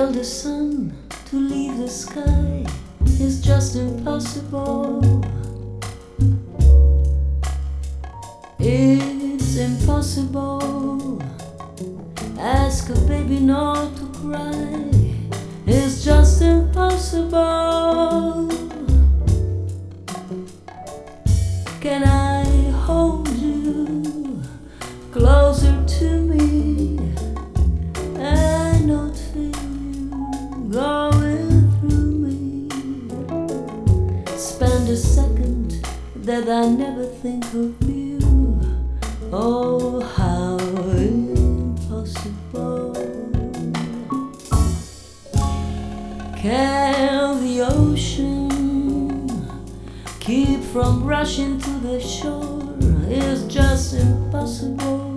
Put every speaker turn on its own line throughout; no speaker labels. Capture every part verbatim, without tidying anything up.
tell the sun to leave the sky is just impossible. It's impossible. Ask a baby not to cry. It's just impossible. Can I hold you closer to me and not feel you going through me? Spend a second that I never think of you. Oh, how impossible. Can the ocean keep from rushing to the shore? It's just impossible.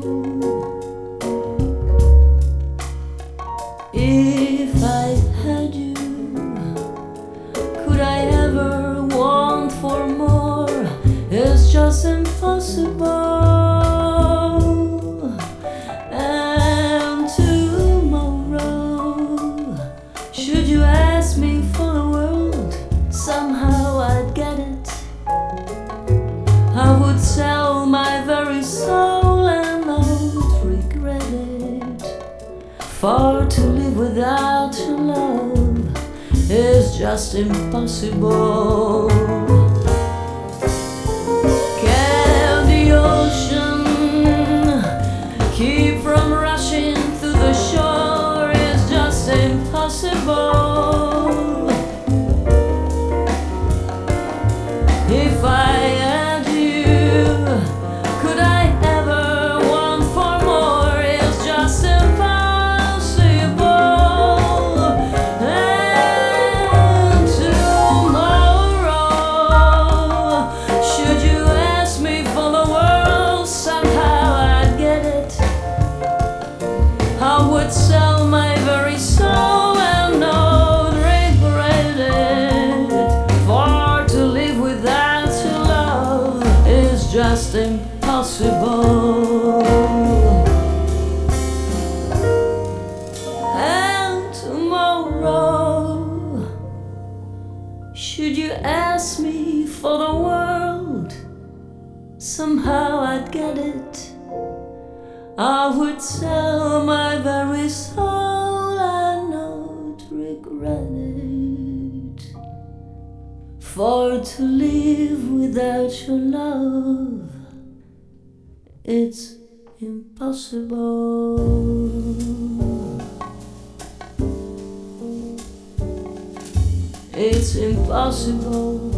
If I had you, could I ever want for more? It's just impossible. And tomorrow, should you ask me for the world, somehow I'd get it. I would sell my very soul and not regret it. For to live without your love is just impossible. Can the ocean keep from rushing to the shore? It's just impossible. If I had you, could I ever want for more? It's just impossible. And tomorrow, should you ask me for the world, somehow I'd get it. I would sell my very soul and not regret it. For to live without your love is just impossible. And tomorrow, should you ask me for the world, somehow I'd get it. I would sell my very soul and not regret it. For to live without your love, it's impossible. It's impossible.